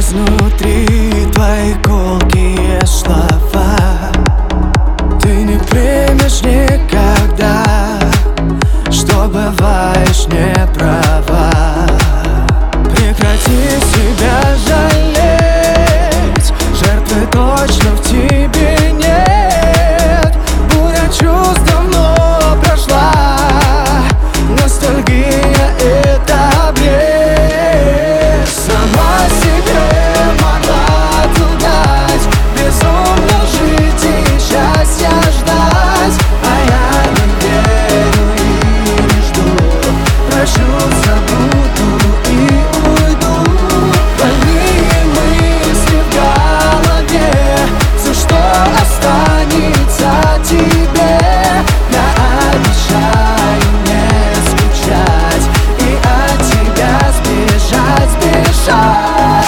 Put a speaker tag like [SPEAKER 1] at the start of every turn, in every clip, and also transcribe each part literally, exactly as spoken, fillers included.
[SPEAKER 1] изнутри твои колкие слова. Ты не примешь никогда, что бываешь не права. Прекрати себя жалеть, жертвы точно в тебе нет. Буря чувств давно прошла, ностальгия — это бред. Сама себе могла дать, безумно жить и счастья ждать. А я не верю и не жду, прощу, забуду и уйду. Больные мысли в голове, все, что останется тебе. Я обещаю не скучать и от тебя сбежать, сбежать.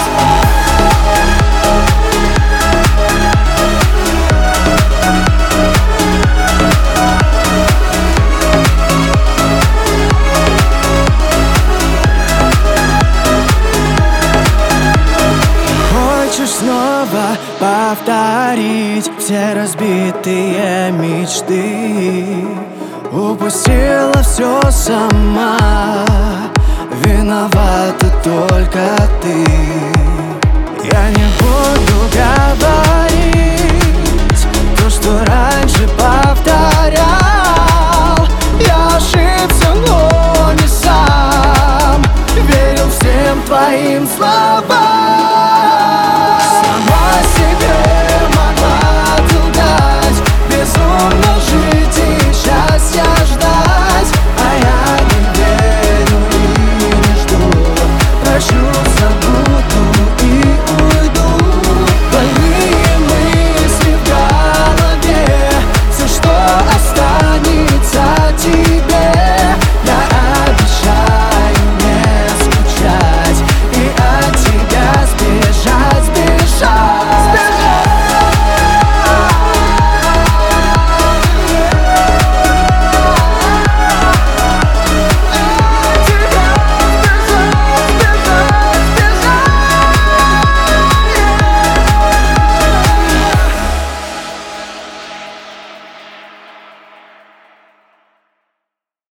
[SPEAKER 1] Хочешь снова повторить все разбитые мечты? Упустила все сама, виновата только ты. Я не буду говорить то, что раньше повторить.